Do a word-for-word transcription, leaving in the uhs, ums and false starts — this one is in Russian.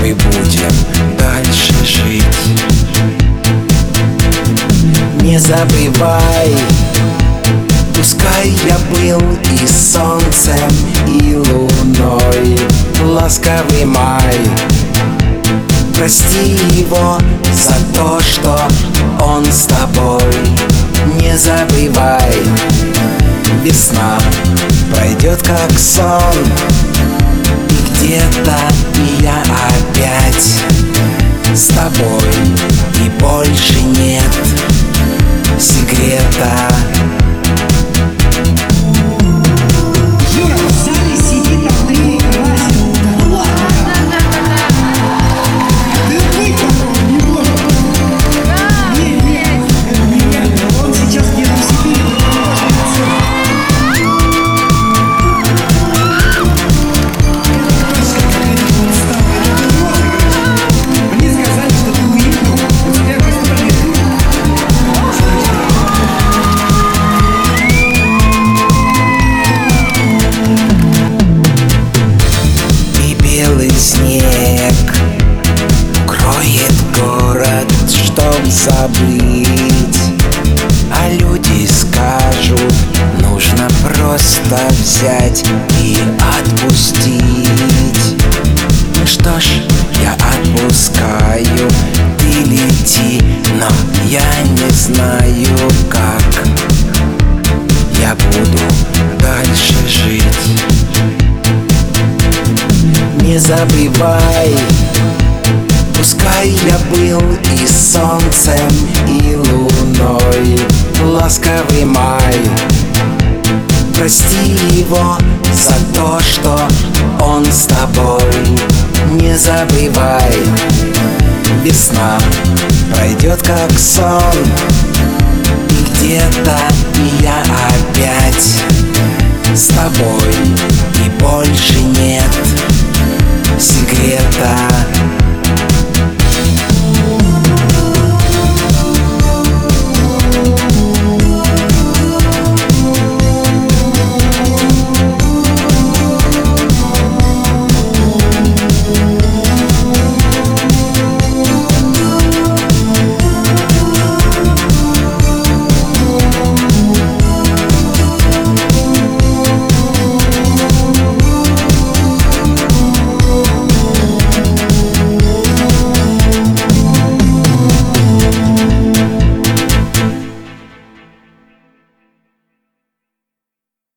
мы будем дальше жить. Не забывай, пускай я был и солнцем, и луной. Ласковый май, прости его за то, что он с тобой. Не забывай, весна пройдет как сон, и где-то я опять с тобой, и больше нет секрета. Снег кроет город, чтоб забыть, а люди скажут, нужно просто взять и отпустить. Ну что ж, я отпускаю, ты лети, но я не знаю как я буду дальше жить. Не забывай, пускай я был и солнцем, и луной. Ласковый май, прости его за то, что он с тобой. Не забывай, весна пройдет как сон, и где-то я опять с тобой, и больше нет секрета.